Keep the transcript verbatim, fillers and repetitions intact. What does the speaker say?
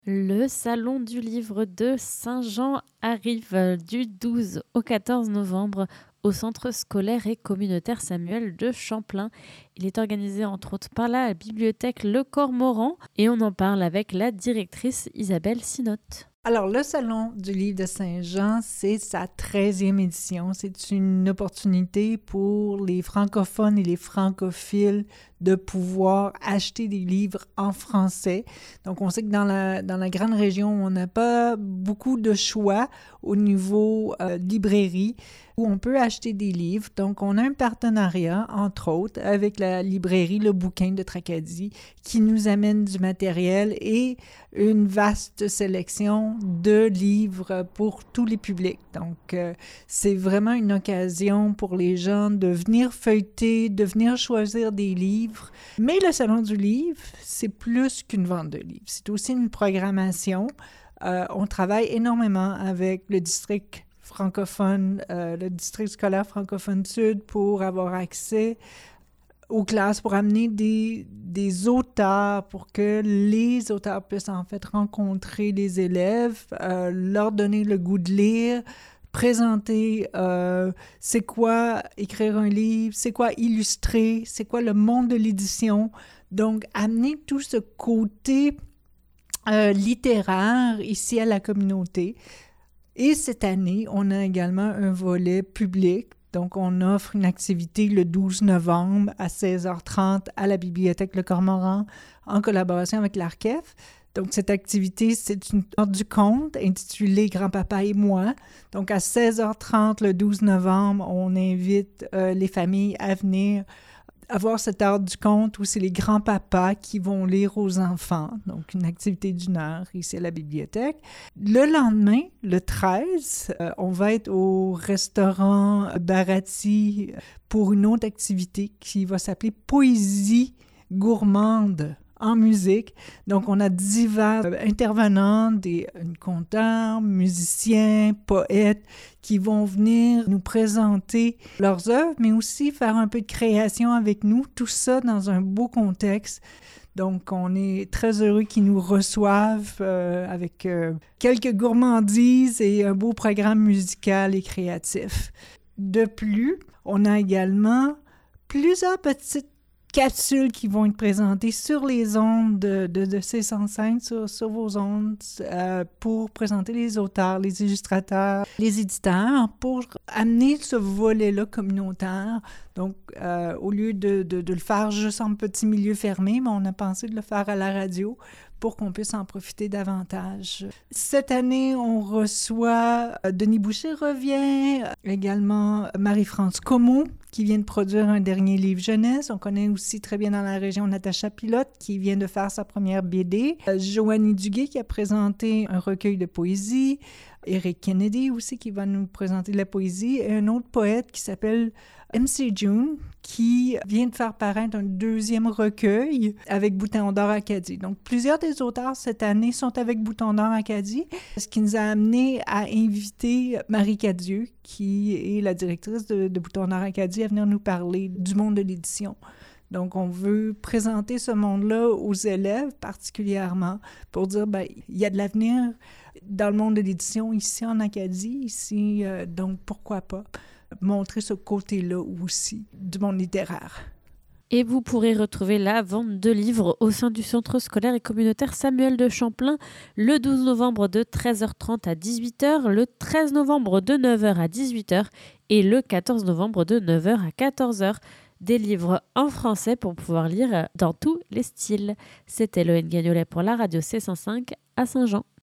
Le salon du livre de Saint-Jean arrive euh, du douze au quatorze novembre au centre scolaire et communautaire Samuel de Champlain. Il est organisé entre autres par la bibliothèque Le Cormoran et on en parle avec la directrice Isabelle Sinotte. Alors, le Salon du livre de Saint-Jean, c'est sa treizième édition. C'est une opportunité pour les francophones et les francophiles de pouvoir acheter des livres en français. Donc, on sait que dans la, dans la grande région, on n'a pas beaucoup de choix au niveau euh, librairie où on peut acheter des livres. Donc, on a un partenariat, entre autres, avec la librairie Le Bouquin de Tracadie qui nous amène du matériel et une vaste sélection de livres pour tous les publics. Donc, euh, c'est vraiment une occasion pour les gens de venir feuilleter, de venir choisir des livres. Mais le Salon du livre, c'est plus qu'une vente de livres. C'est aussi une programmation. Euh, on travaille énormément avec le district francophone, euh, le district scolaire francophone sud pour avoir accès aux classes, pour amener des, des auteurs, pour que les auteurs puissent en fait rencontrer les élèves, euh, leur donner le goût de lire, présenter euh, c'est quoi écrire un livre, c'est quoi illustrer, c'est quoi le monde de l'édition. Donc, amener tout ce côté euh, littéraire ici à la communauté. Et cette année, on a également un volet public. Donc, on offre une activité le douze novembre à seize heures trente à la bibliothèque Le Cormoran en collaboration avec l'A R C E F. Donc, cette activité, c'est une heure du conte intitulée « Grand-papa et moi ». Donc, à seize heures trente le douze novembre, on invite euh, les familles à venir avoir cette heure du conte où c'est les grands-papas qui vont lire aux enfants. Donc, une activité d'une heure ici à la bibliothèque. Le lendemain, le treize, euh, on va être au restaurant Barati pour une autre activité qui va s'appeler « Poésie gourmande » en musique. Donc, on a divers intervenants, des conteurs, musiciens, poètes qui vont venir nous présenter leurs œuvres, mais aussi faire un peu de création avec nous, tout ça dans un beau contexte. Donc, on est très heureux qu'ils nous reçoivent euh, avec euh, quelques gourmandises et un beau programme musical et créatif. De plus, on a également plusieurs petites capsules qui vont être présentées sur les ondes de, de, de C cent cinq, sur, sur vos ondes, euh, pour présenter les auteurs, les illustrateurs, les éditeurs, pour amener ce volet-là communautaire. Donc, euh, au lieu de, de, de le faire juste en petit milieu fermé, mais on a pensé de le faire à la radio pour qu'on puisse en profiter davantage. Cette année, on reçoit euh, Denis Boucher revient, également Marie-France Comeau, qui vient de produire un dernier livre jeunesse. On connaît aussi très bien dans la région Natacha Pilote, qui vient de faire sa première B D. Euh, Joanie Duguay, qui a présenté un recueil de poésie. Eric Kennedy aussi, qui va nous présenter de la poésie. Et un autre poète qui s'appelle M C June, qui vient de faire paraître un deuxième recueil avec Bouton d'Or Acadie. Donc, plusieurs des auteurs cette année sont avec Bouton d'Or Acadie, ce qui nous a amené à inviter Marie Cadieux, qui est la directrice de, de Bouton d'Or Acadie, à venir nous parler du monde de l'édition. Donc, on veut présenter ce monde-là aux élèves particulièrement pour dire, ben, il y a de l'avenir dans le monde de l'édition ici en Acadie, ici, euh, donc pourquoi pas montrer ce côté-là aussi du monde littéraire. Et vous pourrez retrouver la vente de livres au sein du centre scolaire et communautaire Samuel de Champlain le douze novembre de treize heures trente à dix-huit heures, le treize novembre de neuf heures à dix-huit heures et le quatorze novembre de neuf heures à quatorze heures. Des livres en français pour pouvoir lire dans tous les styles. C'était Loïne Gagnolet pour la radio C cent cinq à Saint-Jean.